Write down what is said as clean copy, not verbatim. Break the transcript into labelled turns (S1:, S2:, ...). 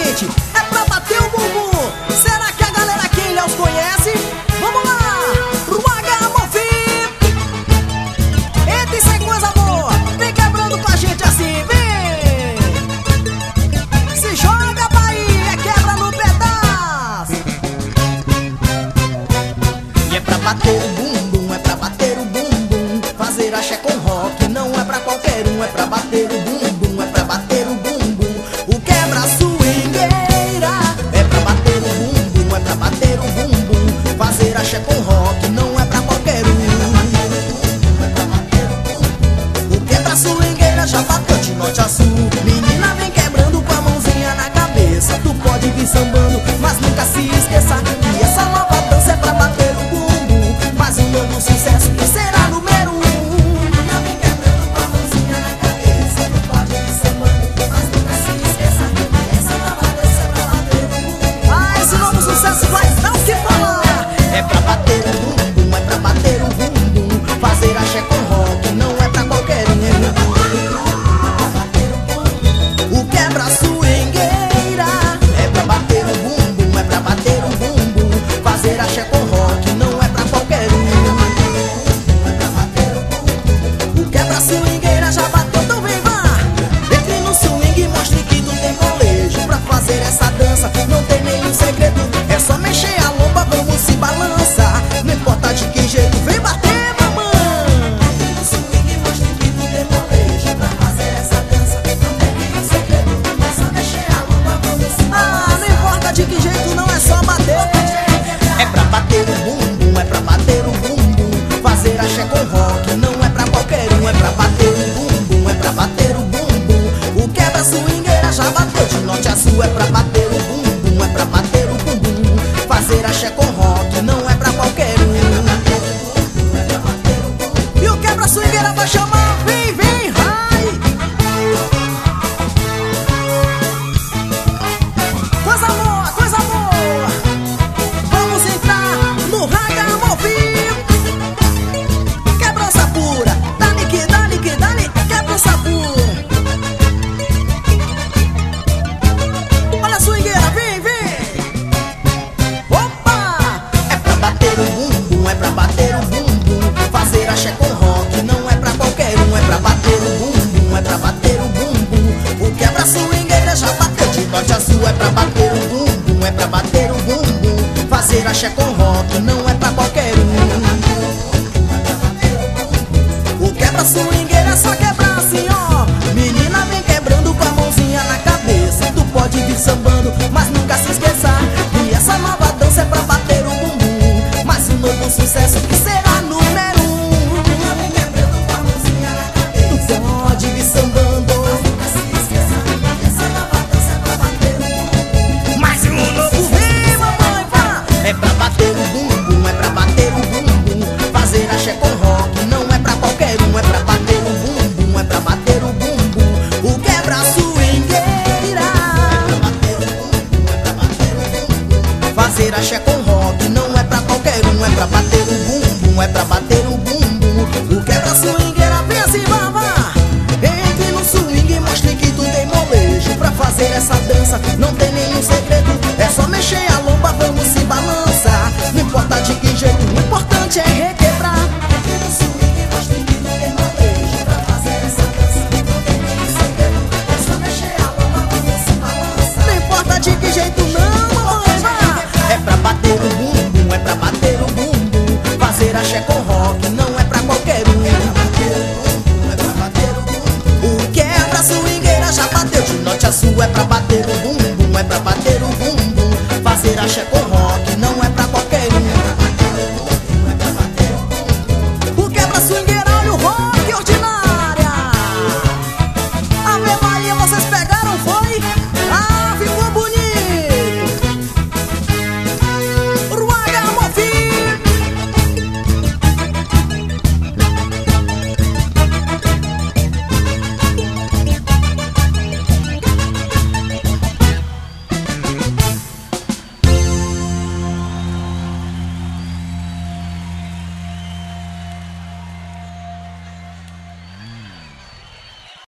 S1: seguinte, é pra bater o bumbum. Será que a galera aqui em Ilhéus conhece? Vamos lá, pro H-Movi. Eita, isso é coisa boa. Vem quebrando com a gente assim, vem. Se joga, Bahia, quebra no pedaço. E é pra bater o bumbum, é pra bater o bumbum. Fazer axé com rock não é pra qualquer um. É pra bater o bumbum, é pra bater o bumbum. O quebra swingueira. É pra bater o bumbum, é pra bater o bumbum. Fazer axé com rock não é pra qualquer um. O quebra swingueira já bateu de norte a sul. Menina vem quebrando com a mãozinha na cabeça. Tu pode vir sambando, mas nunca se esqueça que essa nova dança é pra bater o bumbum. Mas um novo sucesso que será número 1. Menina vem quebrando com a mãozinha na cabeça. Tu pode vir sambando, mas nunca se esqueça que essa nova dança é pra bater o bumbum. Ah, esse novo sucesso vai dar o que falar. É pra bater o bumbum, é pra bater o bumbum. Fazer axé com rock não é pra qualquer um. O quebra swingueira. É pra bater o bumbum, é pra bater o bumbum. Fazer axé com rock não é pra qualquer um. O quebra swingueira já bateu, então vem vá. Entre no swing e mostre que tu tem molejo. Pra fazer essa dança não tem nenhum segredo. É só mexer a lomba, vamos se balançar. Não importa de que jeito, vem bater, mamãe. Entre no swing e mostre que tu tem molejo. Pra fazer essa dança não tem nenhum segredo. É só mexer a lomba, vamos se balançar. Ah, não importa de que jeito, não é só bater. É pra bater o bumbum, é pra bater o bumbum. Fazer axé com rock não é pra qualquer um. É pra bater o bumbum, é pra bater o bumbum. O quebra swingueira já bateu de norte a sul. É pra bater o bumbum, é pra bater o bumbum. Fazer axé com rock não é pra qualquer um. E o quebra swingueira vai chamar, vem, vem, vai. Coisa boa, coisa boa. Vamos entrar no H-Movi. Quebrança pura, dá-lhe que dá-lhe que dá-lhe. Quebrança pura. Olha a swingueira, vem, vem. Opa! É pra bater o bumbum, é pra bater o bumbum. Fazer axé com rock não é pra qualquer um. É pra bater o bumbum, é pra bater o bumbum. O quebra swingueira já bateu de norte a sul. É pra bater o bumbum, é pra bater o bumbum. Fazer axé com rock não é pra qualquer um. O quebra swingueira é só quebrar assim, ó. Menina vem quebrando com a mãozinha na cabeça. Tu pode vir sambando, mas nunca se esqueça que essa nova dança é pra bater o bumbum. Mas um novo sucesso que será número 1. Menina vem quebrando com a mãozinha na cabeça. Tu pode vir sambando, mas nunca se esqueça que essa nova dança é pra bater o bumbum. Mas um novo vem, mamãe, vá. É pra bater o bumbum, é pra bater o bumbum. Fazer axé com rock não é pra qualquer um. É pra bater o bumbum, é pra bater o bumbum. O quebra swingueira. É pra bater o bumbum, é pra bater o bumbum. Fazer axé com rock não é pra qualquer um. É pra bater o bumbum, é pra bater o bumbum. O quebra swingueira, vem assim, vá, vá. Entre no swing e mostre que tu tem molejo. Pra fazer essa dança não tem nenhum segredo. É só mexer a lomba, vamos se balançar. Não importa de que jeito, o importante é requebrar. Entre no swing e mostre que tu tem molejo. Pra fazer essa dança não tem nenhum segredo. É só mexer a lomba, vamos se balançar. Não importa de que jeito, não, mamãe, vá. É pra bater o